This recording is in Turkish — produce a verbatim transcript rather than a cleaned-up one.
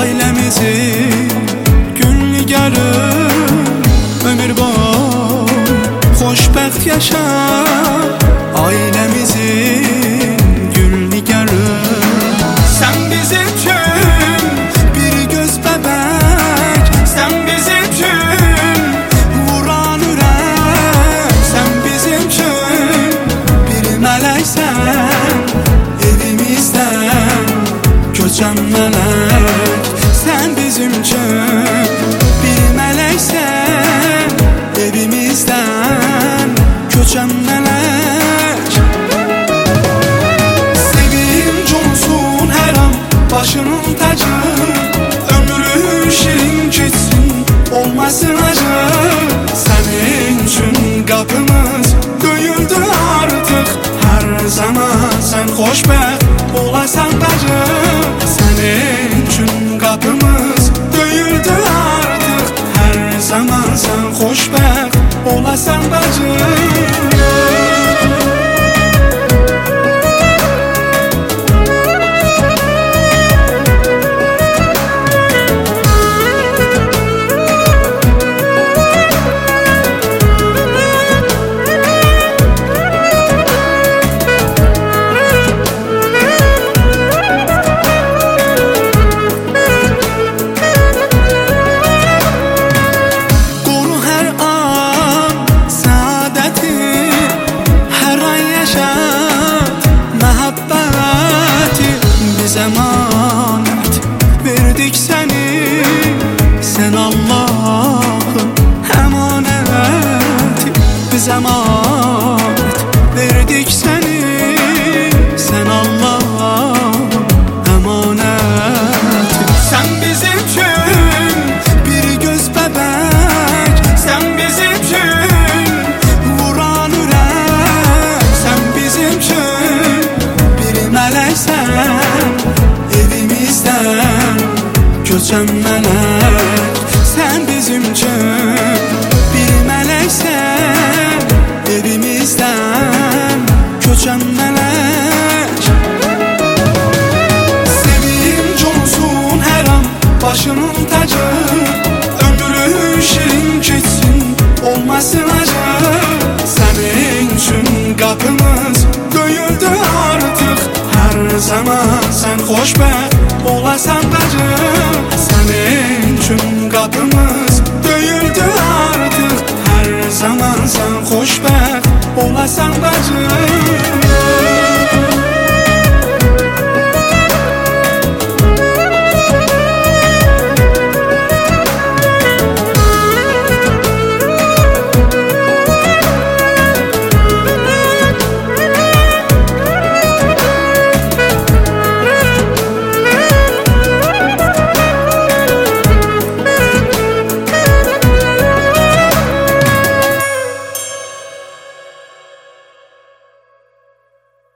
ailemizin gülnigarı, ömür boyu xoşbəxt yaşa. Ailemizin gülnigarı, sen bizim için bir göz bebek, sen bizim için vuran ürək, sen bizim için bir meleksen, evimizden köçen melek. Sen bizim için bir meleksen, evimizden köçen melek. Sevim consun her an başının tacı, ömrü şirin geçsin olmasın acı. Senin için kapımız döyüldü artık, her zaman sen xoşbəxt olasan bacı. Senin için kapımız döyüldü artık, her zaman sen xoşbəxt olasan bacı. Emanet verdik seni, sen Allah'ın emaneti. Biz emanet verdik seni, sen Allah'ın emaneti. Sen bizim için bir göz bebek, sen bizim için vuran ürək, sen bizim için bir meleksen, köçen melek. Sen bizim için bir meleksen, evimizden köçen melek. Sevim consun her an başının tacı, ömrü şirin geçsin olmasın acı. Senin için kapımız döyüldü artık, her zaman sen xoşbəxt olasan bacı. Senin için kapımız döyüldü artık, her zaman sen xoşbəxt